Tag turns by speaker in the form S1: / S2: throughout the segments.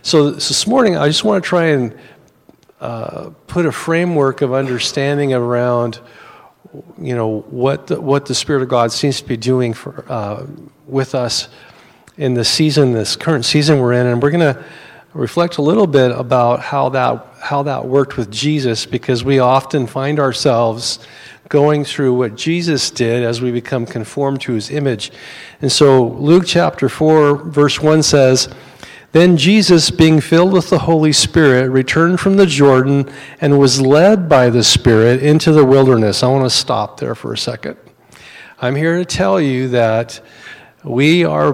S1: So this morning, I just want to try and put a framework of understanding around, what the Spirit of God seems to be doing with us in this current season we're in, and we're going to reflect a little bit about how that worked with Jesus, because we often find ourselves going through what Jesus did as we become conformed to his image. And so Luke chapter 4, verse 1 says, "Then Jesus, being filled with the Holy Spirit, returned from the Jordan and was led by the Spirit into the wilderness." I want to stop there for a second. I'm here to tell you that we are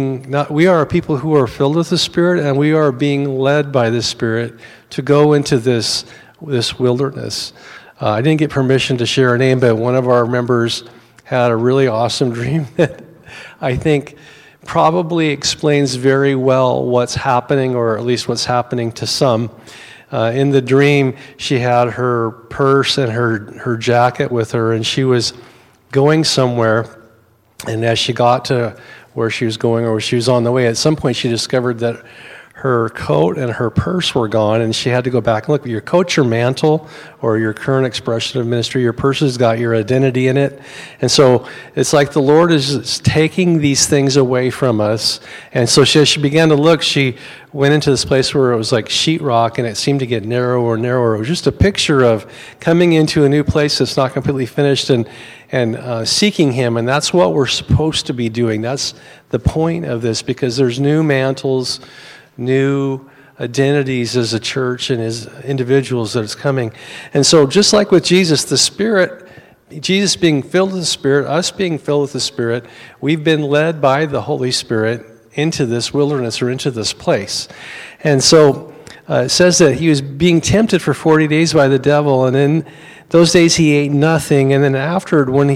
S1: people who are filled with the Spirit, and we are being led by the Spirit to go into this wilderness. I didn't get permission to share a name, but one of our members had a really awesome dream that I think probably explains very well what's happening, or at least what's happening to some. In the dream, she had her purse and her jacket with her, and she was going somewhere. And as she got to where she was going, or she was on the way, at some point she discovered that her coat and her purse were gone, and she had to go back and look. Your coat's your mantle, or your current expression of ministry. Your purse has got your identity in it. And so it's like the Lord is taking these things away from us. And so as she began to look, she went into this place where it was like sheetrock, and it seemed to get narrower and narrower. It was just a picture of coming into a new place that's not completely finished, and seeking him. And that's what we're supposed to be doing. That's the point of this, because there's new mantles, new identities as a church and as individuals that is coming. And so just like with Jesus, the Spirit, Jesus being filled with the Spirit, us being filled with the Spirit, we've been led by the Holy Spirit into this wilderness, or into this place. And so it says that he was being tempted for 40 days by the devil, and in those days he ate nothing, and then afterward, when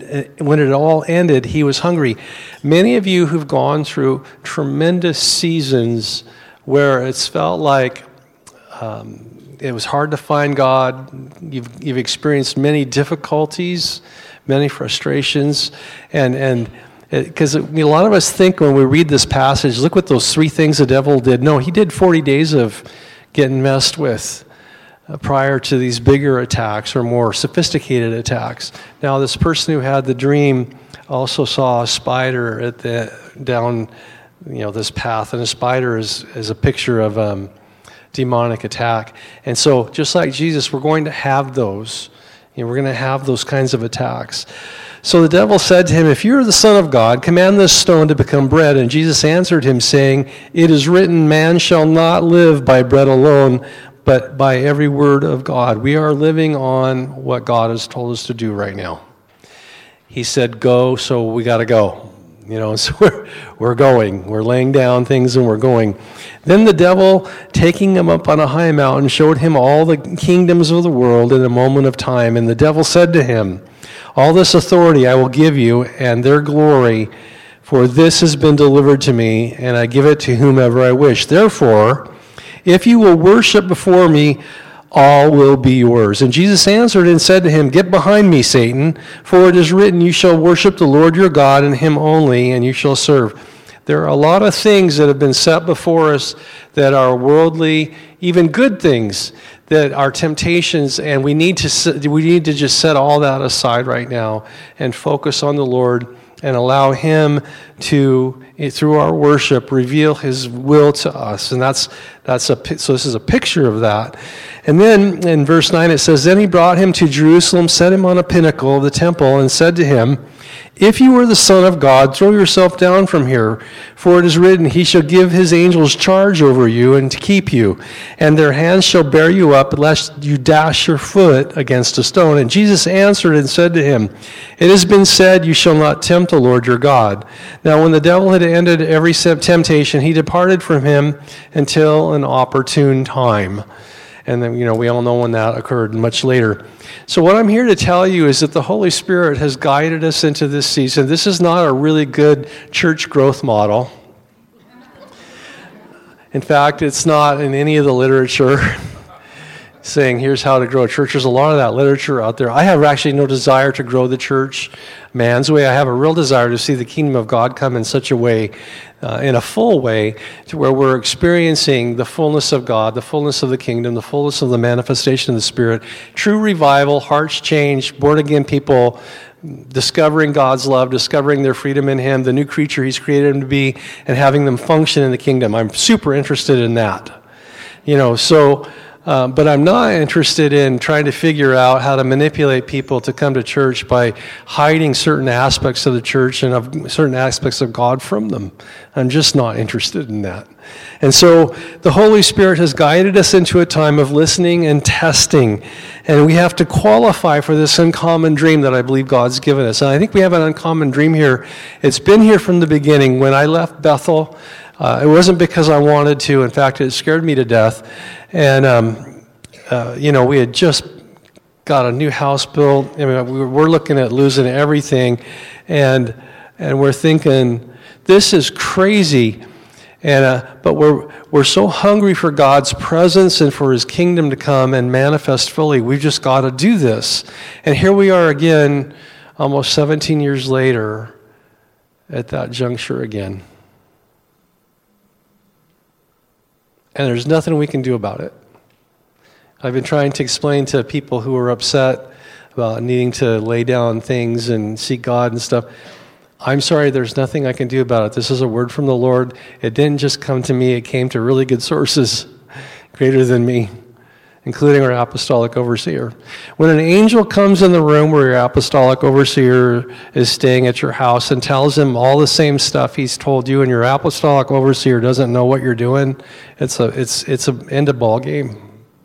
S1: it all ended, he was hungry. Many of you who've gone through tremendous seasons where it's felt like it was hard to find God. You've experienced many difficulties, many frustrations, and because a lot of us think when we read this passage, look what those 3 things the devil did. No, he did 40 days of getting messed with prior to these bigger attacks, or more sophisticated attacks. Now, this person who had the dream also saw a spider down this path, and a spider is a picture of demonic attack. And so, just like Jesus, we're going to have those. We're going to have those kinds of attacks. So the devil said to him, "If you are the Son of God, command this stone to become bread." And Jesus answered him, saying, "It is written, man shall not live by bread alone, but by every word of God." We are living on what God has told us to do right now. He said, "Go," so we got to go. So we're going. We're laying down things and we're going. Then the devil, taking him up on a high mountain, showed him all the kingdoms of the world in a moment of time. And the devil said to him, "All this authority I will give you, and their glory, for this has been delivered to me, and I give it to whomever I wish. Therefore, if you will worship before me, all will be yours." And Jesus answered and said to him, "Get behind me, Satan, for it is written, you shall worship the Lord your God, and him only, and you shall serve." There are a lot of things that have been set before us that are worldly, even good things, that are temptations, and we need to just set all that aside right now and focus on the Lord and allow him to, through our worship, reveal his will to us. And so this is a picture of that. And then in verse 9 it says, "Then he brought him to Jerusalem, set him on a pinnacle of the temple, and said to him, 'If you are the Son of God, throw yourself down from here. For it is written, he shall give his angels charge over you and to keep you. And their hands shall bear you up, lest you dash your foot against a stone.' And Jesus answered and said to him, 'It has been said, you shall not tempt the Lord your God.' Now when the devil had ended every temptation, he departed from him until an opportune time." And then, we all know when that occurred, much later. So what I'm here to tell you is that the Holy Spirit has guided us into this season. This is not a really good church growth model. In fact, it's not in any of the literature. saying, here's how to grow a church. There's a lot of that literature out there. I have actually no desire to grow the church man's way. I have a real desire to see the kingdom of God come in such a way, in a full way, to where we're experiencing the fullness of God, the fullness of the kingdom, the fullness of the manifestation of the Spirit, true revival, hearts changed, born-again people discovering God's love, discovering their freedom in Him, the new creature He's created them to be, and having them function in the kingdom. I'm super interested in that. But I'm not interested in trying to figure out how to manipulate people to come to church by hiding certain aspects of the church and of certain aspects of God from them. I'm just not interested in that. And so the Holy Spirit has guided us into a time of listening and testing. And we have to qualify for this uncommon dream that I believe God's given us. And I think we have an uncommon dream here. It's been here from the beginning. When I left Bethel, it wasn't because I wanted to. In fact, it scared me to death. And, we had just got a new house built. I mean, we're looking at losing everything. And we're thinking, this is crazy. But we're so hungry for God's presence and for His kingdom to come and manifest fully. We've just got to do this. And here we are again, almost 17 years later, at that juncture again. And there's nothing we can do about it. I've been trying to explain to people who are upset about needing to lay down things and seek God and stuff. I'm sorry, there's nothing I can do about it. This is a word from the Lord. It didn't just come to me. It came to really good sources, greater than me, including our apostolic overseer. When an angel comes in the room where your apostolic overseer is staying at your house and tells him all the same stuff he's told you, and your apostolic overseer doesn't know what you're doing, it's a end of ball game.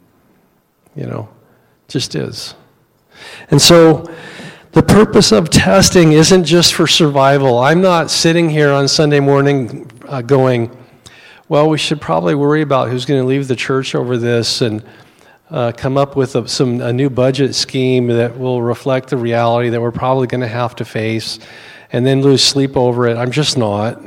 S1: Just is. And so the purpose of testing isn't just for survival. I'm not sitting here on Sunday morning going, well, we should probably worry about who's going to leave the church over this and come up with a new budget scheme that will reflect the reality that we're probably going to have to face, and then lose sleep over it. I'm just not.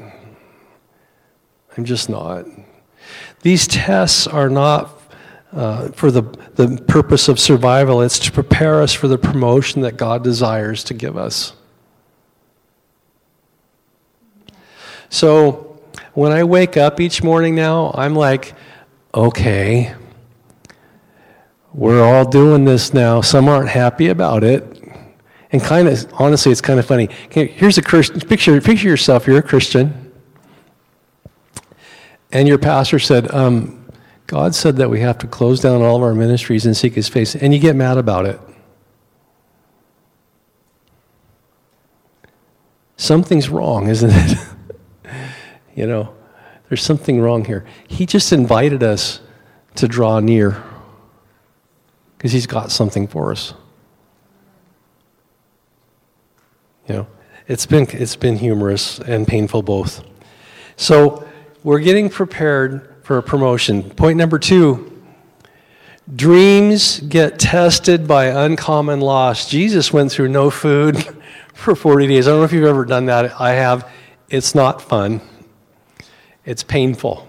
S1: These tests are not for the purpose of survival. It's to prepare us for the promotion that God desires to give us. So when I wake up each morning now, I'm like, okay, we're all doing this now. Some aren't happy about it. And honestly, it's kind of funny. Here's a Christian, picture yourself, you're a Christian. And your pastor said, God said that we have to close down all of our ministries and seek His face, and you get mad about it. Something's wrong, isn't it? There's something wrong here. He just invited us to draw near because He's got something for us. It's been humorous and painful both. So we're getting prepared for a promotion. Point number 2, dreams get tested by uncommon loss. Jesus went through no food for 40 days. I don't know if you've ever done that. I have. It's not fun. It's painful.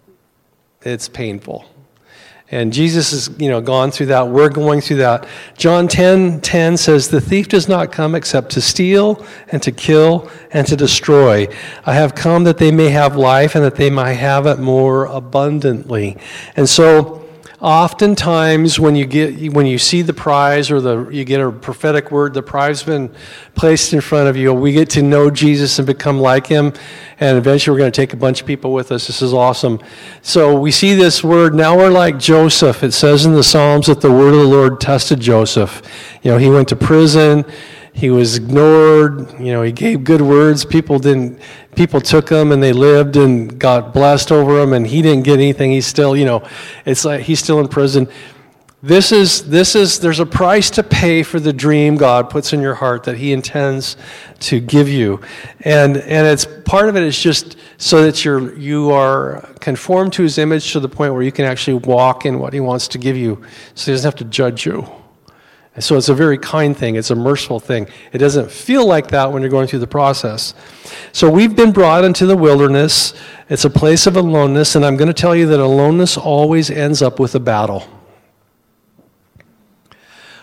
S1: And Jesus has, gone through that. We're going through that. John 10:10 says, "The thief does not come except to steal and to kill and to destroy. I have come that they may have life and that they might have it more abundantly." And so, oftentimes when you see the prize or you get a prophetic word, the prize has been placed in front of you. We get to know Jesus and become like Him, and eventually we're going to take a bunch of people with us. This is awesome. So we see this word. Now we're like Joseph. It says in the Psalms that the word of the Lord tested Joseph. He went to prison. He was ignored. He gave good words. People took him and they lived and got blessed over him, and he didn't get anything. He's still, it's like he's still in prison. There's a price to pay for the dream God puts in your heart that He intends to give you. And it's part of it is just so that you are conformed to His image to the point where you can actually walk in what He wants to give you, so He doesn't have to judge you. And so it's a very kind thing. It's a merciful thing. It doesn't feel like that when you're going through the process. So we've been brought into the wilderness. It's a place of aloneness, and I'm going to tell you that aloneness always ends up with a battle.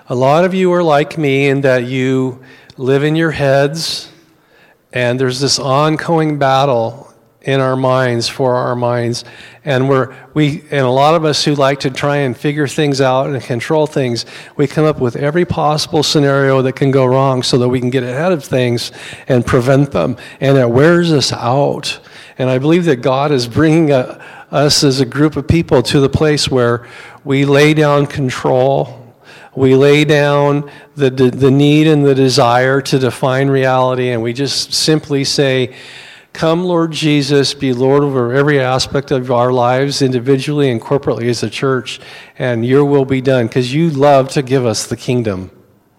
S1: A lot of you are like me in that you live in your heads, and there's this ongoing battle in our minds, for our minds, and a lot of us who like to try and figure things out and control things, we come up with every possible scenario that can go wrong so that we can get ahead of things and prevent them, and it wears us out. And I believe that God is bringing us as a group of people to the place where we lay down control, we lay down the need and the desire to define reality, and we just simply say, "Come, Lord Jesus, be Lord over every aspect of our lives, individually and corporately as a church, and your will be done," because you love to give us the kingdom.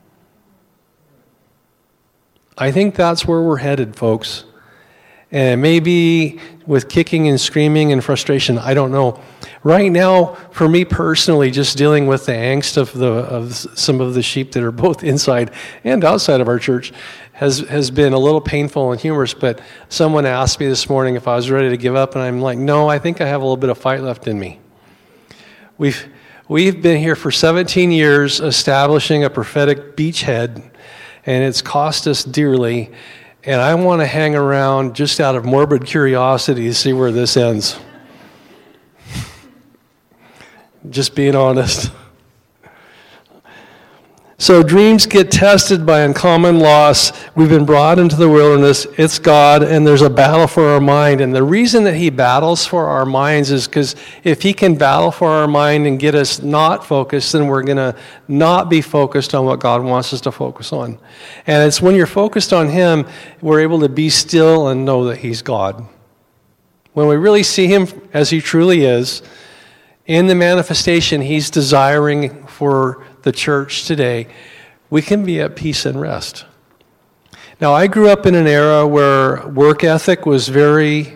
S1: I think that's where we're headed, folks. And maybe with kicking and screaming and frustration, I don't know. Right now, for me personally, just dealing with the angst of some of the sheep that are both inside and outside of our church has been a little painful and humorous. But someone asked me this morning if I was ready to give up, and I'm like, no, I think I have a little bit of fight left in me. We've been here for 17 years establishing a prophetic beachhead, and it's cost us dearly. And I want to hang around just out of morbid curiosity to see where this ends. Just being honest. So dreams get tested by uncommon loss. We've been brought into the wilderness. It's God, and there's a battle for our mind. And the reason that he battles for our minds is because if he can battle for our mind and get us not focused, then we're going to not be focused on what God wants us to focus on. And it's when you're focused on him, we're able to be still and know that he's God. When we really see him as he truly is, in the manifestation he's desiring for the church today, we can be at peace and rest. Now, I grew up in an era where work ethic was very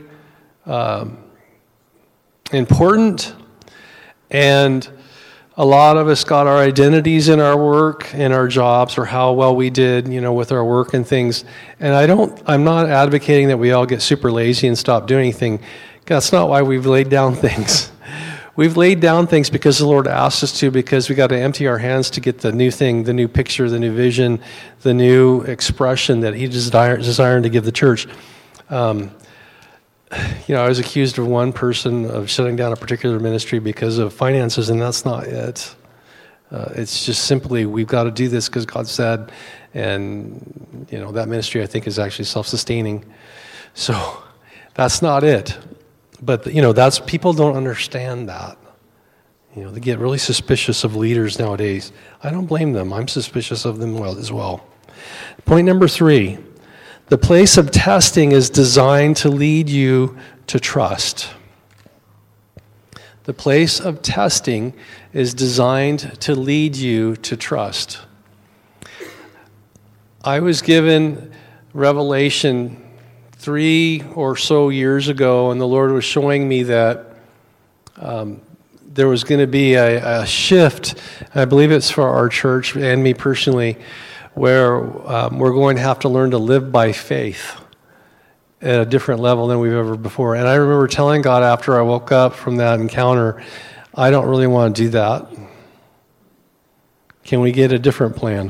S1: important, and a lot of us got our identities in our work and our jobs, or how well we did, with our work and things. And I'm not advocating that we all get super lazy and stop doing anything. That's not why we've laid down things. We've laid down things because the Lord asked us to, because we got to empty our hands to get the new thing, the new picture, the new vision, the new expression that he desired to give the church. I was accused of one person of shutting down a particular ministry because of finances, and that's not it. It's just simply, we've got to do this because God said, and, that ministry, I think, is actually self-sustaining. So that's not it. But, that's, people don't understand that. They get really suspicious of leaders nowadays. I don't blame them. I'm suspicious of them as well. Point number 3, the place of testing is designed to lead you to trust. The place of testing is designed to lead you to trust. I was given Revelation 3 or so years ago, and the Lord was showing me that there was going to be a shift, I believe it's for our church and me personally, where we're going to have to learn to live by faith at a different level than we've ever before. And I remember telling God after I woke up from that encounter, I don't really want to do that. Can we get a different plan?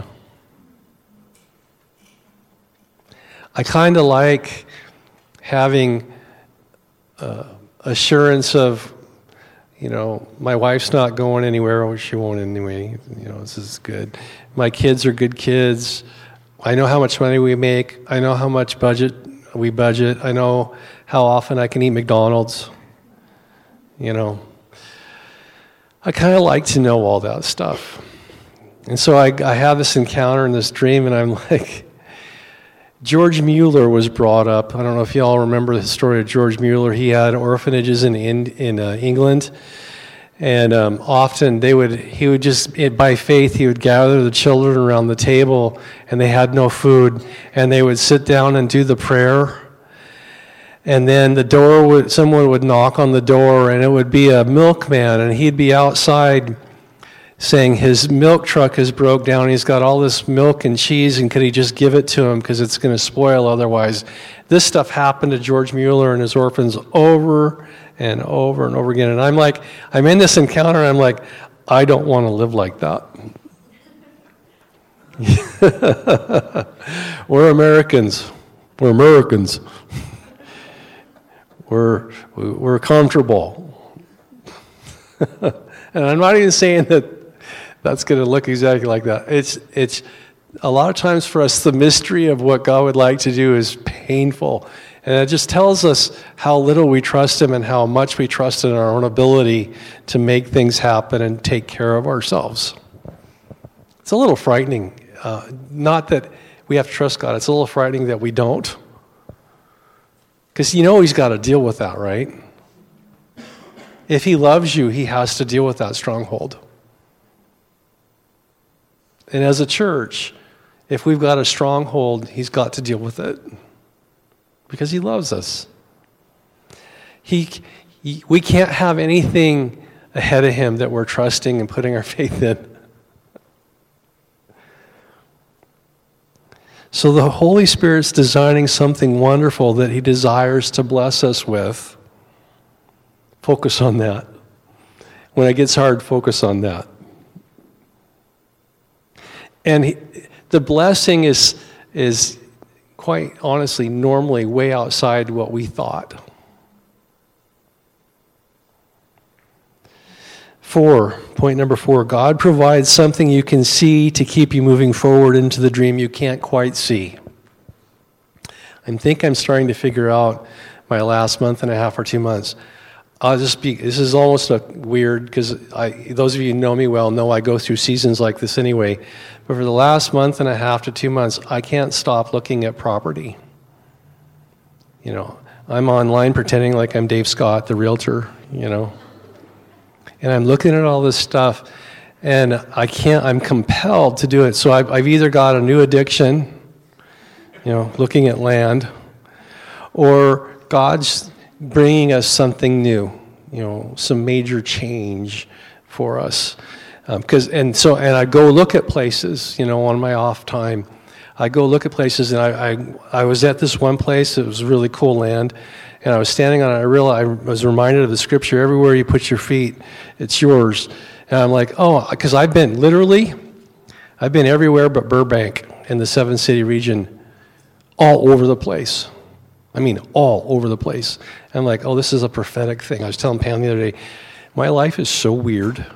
S1: I kind of like having assurance of, my wife's not going anywhere, or she won't anyway. This is good. My kids are good kids. I know how much money we make. I know how much we budget. I know how often I can eat McDonald's. I kind of like to know all that stuff. And so I have this encounter and this dream, and I'm like, George Mueller was brought up. I don't know if you all remember the story of George Mueller. He had orphanages in England, and often he would just, by faith, he would gather the children around the table, and they had no food, and they would sit down and do the prayer, and then someone would knock on the door, and it would be a milkman, and he'd be outside saying his milk truck has broke down. He's got all this milk and cheese, and could he just give it to him because it's going to spoil otherwise? This stuff happened to George Mueller and his orphans over and over and over again. And I'm in this encounter, and I'm like, I don't want to live like that. We're Americans. We're Americans. We're comfortable. And I'm not even saying that that's going to look exactly like that. It's a lot of times for us, the mystery of what God would like to do is painful. And it just tells us how little we trust Him and how much we trust in our own ability to make things happen and take care of ourselves. It's a little frightening. Not that we have to trust God. It's a little frightening that we don't. Because He's got to deal with that, right? If He loves you, He has to deal with that stronghold. And as a church, if we've got a stronghold, He's got to deal with it. Because He loves us. We can't have anything ahead of Him that we're trusting and putting our faith in. So the Holy Spirit's designing something wonderful that He desires to bless us with. Focus on that. When it gets hard, focus on that. And the blessing is quite honestly, normally way outside what we thought. 4, point number 4, God provides something you can see to keep you moving forward into the dream you can't quite see. I think I'm starting to figure out my last month and a half or 2 months. This is almost weird because those of you who know me well know I go through seasons like this anyway. But for the last month and a half to 2 months, I can't stop looking at property. I'm online pretending like I'm Dave Scott, the realtor, And I'm looking at all this stuff, and I'm compelled to do it. So I've either got a new addiction, looking at land, or God's bringing us something new, some major change for us. And I go look at places, on my off time. I go look at places, and I was at this one place. It was really cool land, and I was standing on it. I was reminded of the scripture: everywhere you put your feet, it's yours. And I'm like, because I've been everywhere but Burbank in the 7-city region, all over the place. I mean, all over the place. And I'm like, this is a prophetic thing. I was telling Pam the other day, my life is so weird.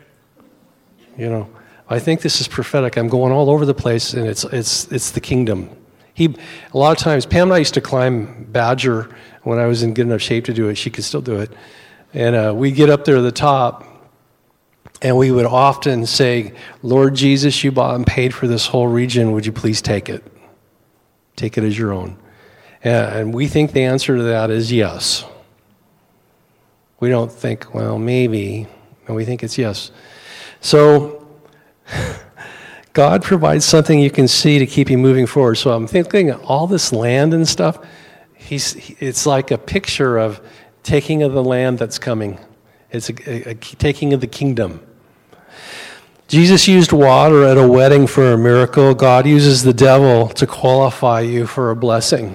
S1: I think this is prophetic. I'm going all over the place, and it's the kingdom. A lot of times, Pam and I used to climb Badger when I was in good enough shape to do it. She could still do it. And we'd get up there to the top, and we would often say, Lord Jesus, you bought and paid for this whole region. Would you please take it? Take it as your own. And we think the answer to that is yes. We don't think, maybe. And we think it's yes. So God provides something you can see to keep you moving forward. So I'm thinking all this land and stuff, it's like a picture of taking of the land that's coming. It's a taking of the kingdom. Jesus used water at a wedding for a miracle. God uses the devil to qualify you for a blessing.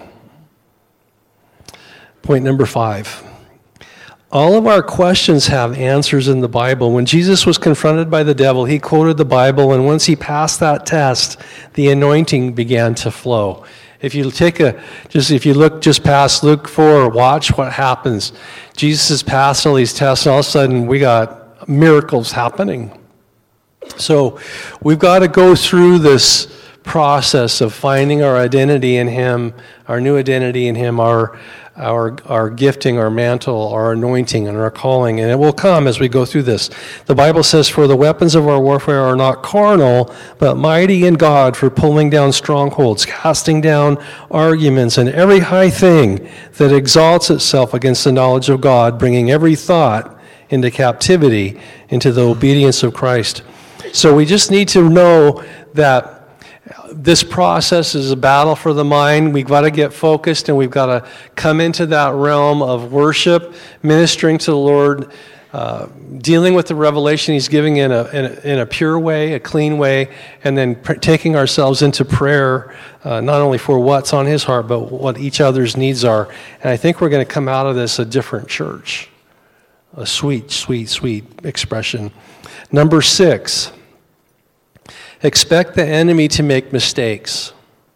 S1: Point number 5. All of our questions have answers in the Bible. When Jesus was confronted by the devil, he quoted the Bible, and once he passed that test, the anointing began to flow. If you look just past Luke 4, watch what happens. Jesus has passed all these tests, and all of a sudden we got miracles happening. So we've got to go through this process of finding our identity in Him, our new identity in Him, our gifting, our mantle, our anointing, and our calling. And it will come as we go through this. The Bible says, for the weapons of our warfare are not carnal, but mighty in God for pulling down strongholds, casting down arguments, and every high thing that exalts itself against the knowledge of God, bringing every thought into captivity, into the obedience of Christ. So we just need to know that this process is a battle for the mind. We've got to get focused, and we've got to come into that realm of worship, ministering to the Lord, dealing with the revelation He's giving in a pure way, a clean way, and then taking ourselves into prayer, not only for what's on His heart, but what each other's needs are. And I think we're going to come out of this a different church. A sweet, sweet, sweet expression. Number 6. Expect the enemy to make mistakes.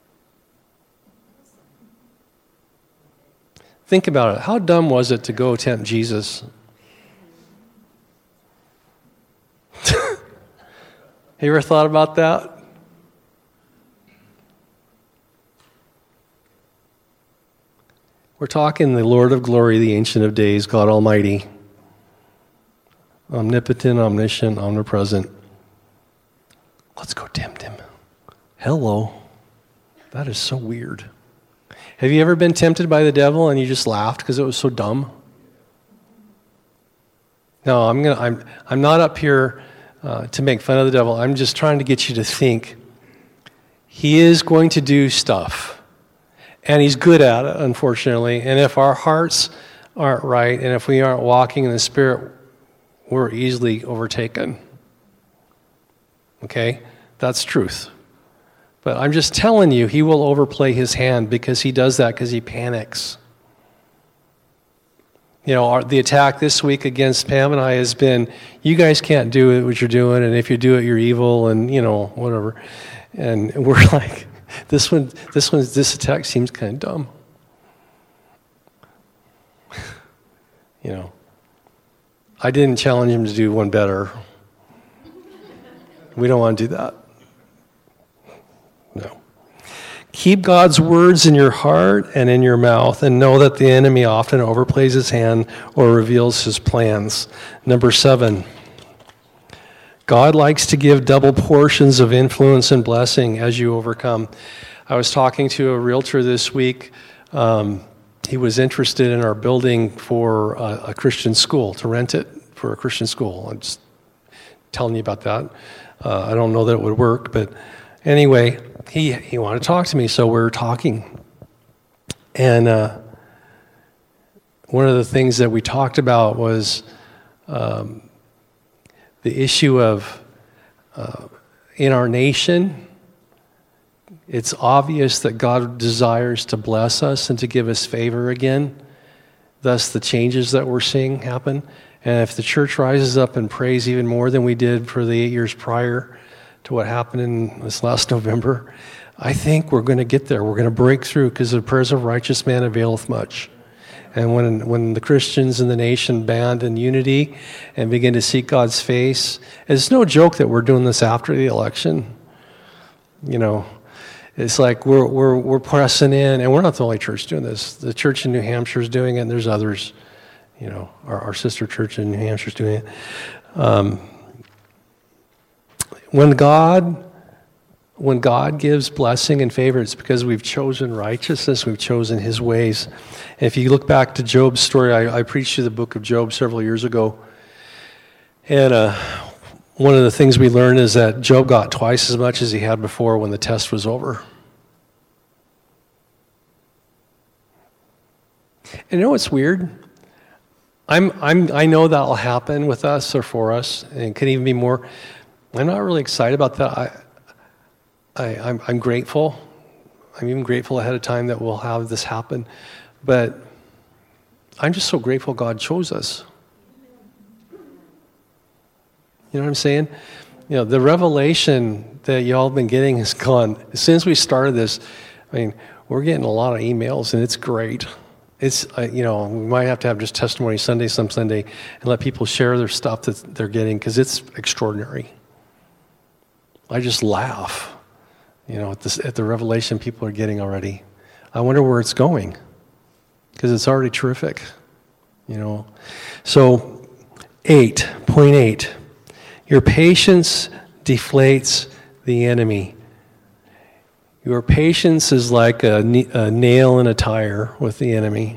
S1: Think about it. How dumb was it to go tempt Jesus? Have you ever thought about that? We're talking the Lord of glory, the Ancient of Days, God Almighty, omnipotent, omniscient, omnipresent. Let's go tempt him. Hello. That is so weird. Have you ever been tempted by the devil and you just laughed because it was so dumb? No, I'm not up here to make fun of the devil. I'm just trying to get you to think. He is going to do stuff. And he's good at it, unfortunately. And if our hearts aren't right, and if we aren't walking in the Spirit, we're easily overtaken. Okay? That's truth. But I'm just telling you, he will overplay his hand because he does that because he panics. You know, the attack this week against Pam and I has been, you guys can't do what you're doing, and if you do it, you're evil, and, you know, whatever. And we're like, this attack seems kind of dumb. You know, I didn't challenge him to do one better. We don't want to do that. No. Keep God's words in your heart and in your mouth, and know that the enemy often overplays his hand or reveals his plans. Number 7. God likes to give double portions of influence and blessing as you overcome. I was talking to a realtor this week. He was interested in our building for a Christian school, to rent it for a Christian school. I'm just telling you about that. I don't know that it would work, but anyway, he wanted to talk to me, so we were talking. And one of the things that we talked about was the issue of, in our nation, it's obvious that God desires to bless us and to give us favor again, thus the changes that we're seeing happen. And if the church rises up and prays even more than we did for the 8 years prior to what happened in this last November, I think we're going to get there. We're going to break through, because the prayers of a righteous man availeth much. And when the Christians in the nation band in unity and begin to seek God's face, it's no joke that we're doing this after the election. You know, it's like we're pressing in, and we're not the only church doing this. The church in New Hampshire is doing it, and there's others. You know, our sister church in New Hampshire is doing it. When God gives blessing and favor, it's because we've chosen righteousness, we've chosen his ways. And if you look back to Job's story, I preached you the book of Job several years ago. And one of the things we learned is that Job got twice as much as he had before when the test was over. And you know what's weird? I know that'll happen with us or for us, and it could even be more. I'm not really excited about that. I'm grateful. I'm even grateful ahead of time that we'll have this happen. But I'm just so grateful God chose us. You know what I'm saying? You know, the revelation that y'all have been getting has gone. As soon as we started this, I mean, we're getting a lot of emails, and it's great. It's, you know, we might have to have just testimony Sunday, some Sunday, and let people share their stuff that they're getting, because it's extraordinary. I just laugh, you know, at the revelation people are getting already. I wonder where it's going, because it's already terrific, you know. So, 8.8, your patience deflates the enemy. Your patience is like a nail in a tire with the enemy.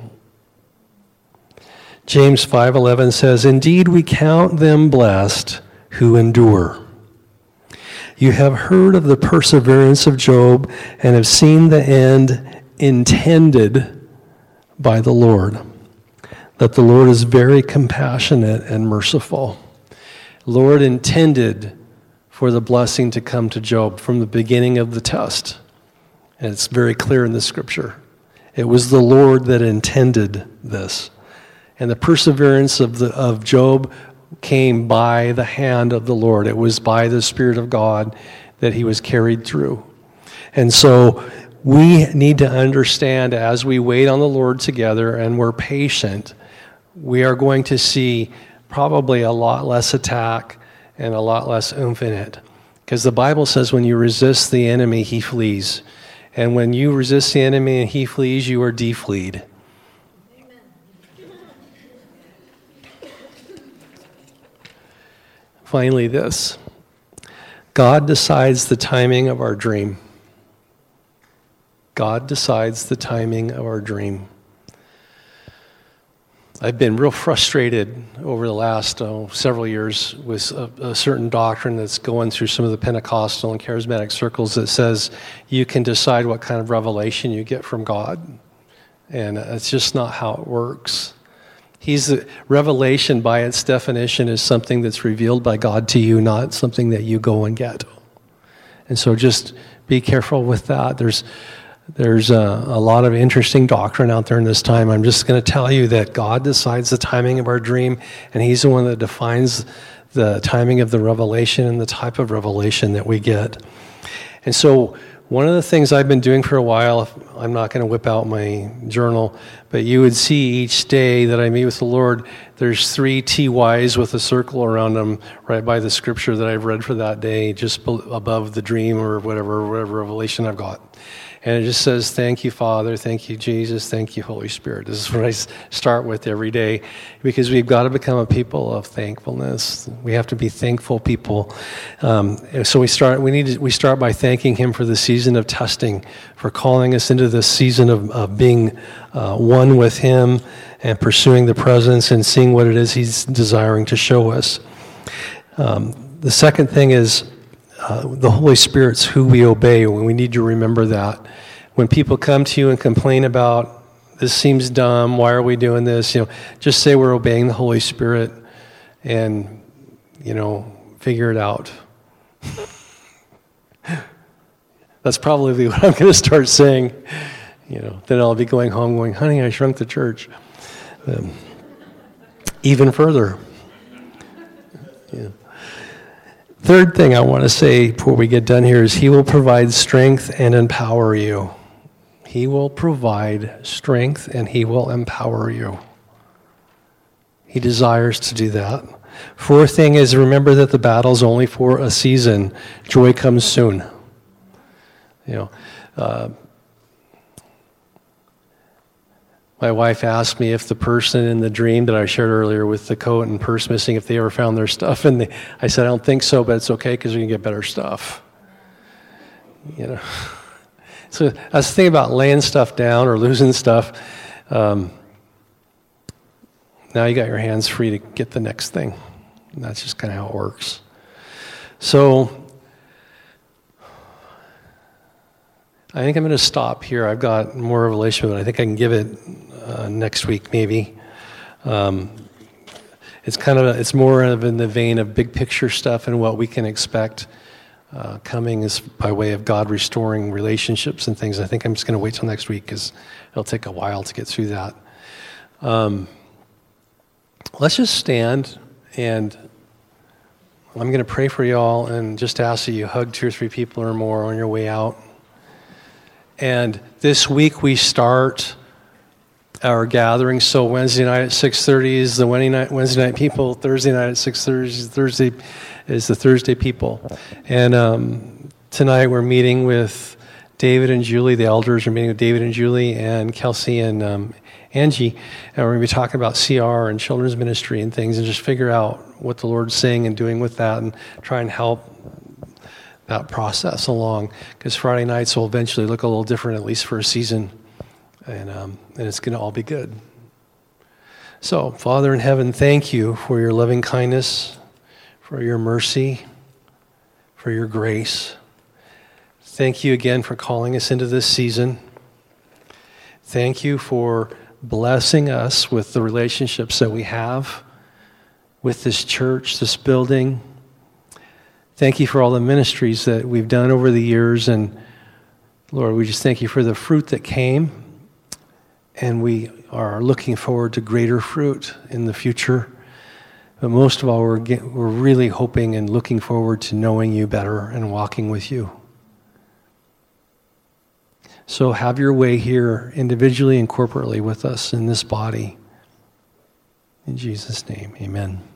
S1: James 5:11 says, "Indeed, we count them blessed who endure. You have heard of the perseverance of Job and have seen the end intended by the Lord, that the Lord is very compassionate and merciful." Lord intended for the blessing to come to Job from the beginning of the test. And it's very clear in the scripture. It was the Lord that intended this. And the perseverance of Job came by the hand of the Lord. It was by the Spirit of God that he was carried through. And so we need to understand as we wait on the Lord together and we're patient, we are going to see probably a lot less attack and a lot less oomph in it. Because the Bible says when you resist the enemy, he flees. And when you resist the enemy and he flees, you are defleed. Finally, this. God decides the timing of our dream. God decides the timing of our dream. I've been real frustrated over the last several years with a certain doctrine that's going through some of the Pentecostal and charismatic circles that says you can decide what kind of revelation you get from God. And it's just not how it works. Revelation, by its definition, is something that's revealed by God to you, not something that you go and get. And so just be careful with that. There's a lot of interesting doctrine out there in this time. I'm just going to tell you that God decides the timing of our dream, and he's the one that defines the timing of the revelation and the type of revelation that we get. And so one of the things I've been doing for a while, I'm not going to whip out my journal, but you would see each day that I meet with the Lord, there's 3 TYs with a circle around them right by the scripture that I've read for that day, just above the dream or whatever revelation I've got. And it just says, thank you, Father, thank you, Jesus, thank you, Holy Spirit. This is what I start with every day, because we've got to become a people of thankfulness. We have to be thankful people. So we start by thanking him for the season of testing, for calling us into this season of being one with him and pursuing the presence and seeing what it is he's desiring to show us. The second thing is, the Holy Spirit's who we obey, and we need to remember that. When people come to you and complain about, this seems dumb, why are we doing this? Just say we're obeying the Holy Spirit and, figure it out. That's probably what I'm going to start saying. Then I'll be going home going, honey, I shrunk the church. Even further. Yeah. Third thing I want to say before we get done here is he will provide strength and empower you. He will provide strength and he will empower you. He desires to do that. Fourth thing is remember that the battle's only for a season. Joy comes soon. My wife asked me if the person in the dream that I shared earlier with the coat and purse missing, if they ever found their stuff. And I said, I don't think so, but it's okay because we can get better stuff. So I was thinking about laying stuff down or losing stuff. Now you got your hands free to get the next thing. And that's just kind of how it works. So I think I'm going to stop here. I've got more revelation, but I think I can give it next week maybe. It's more of in the vein of big picture stuff and what we can expect coming is by way of God restoring relationships and things. I think I'm just going to wait till next week because it'll take a while to get through that. Let's just stand, and I'm going to pray for y'all and just ask that you hug 2 or 3 people or more on your way out. And this week we start our gathering. So Wednesday night at 6:30 is the Wednesday night people. Thursday night at 6:30 Thursday is the Thursday people. And tonight we're meeting with David and Julie. The elders are meeting with David and Julie and Kelsey and Angie. And we're going to be talking about CR and children's ministry and things and just figure out what the Lord's saying and doing with that and try and help that process along, because Friday nights will eventually look a little different, at least for a season, and it's going to all be good. So, Father in heaven, thank you for your loving kindness, for your mercy, for your grace. Thank you again for calling us into this season. Thank you for blessing us with the relationships that we have with this church, this building. Thank you for all the ministries that we've done over the years. And Lord, we just thank you for the fruit that came. And we are looking forward to greater fruit in the future. But most of all, we're really hoping and looking forward to knowing you better and walking with you. So have your way here individually and corporately with us in this body. In Jesus' name, amen.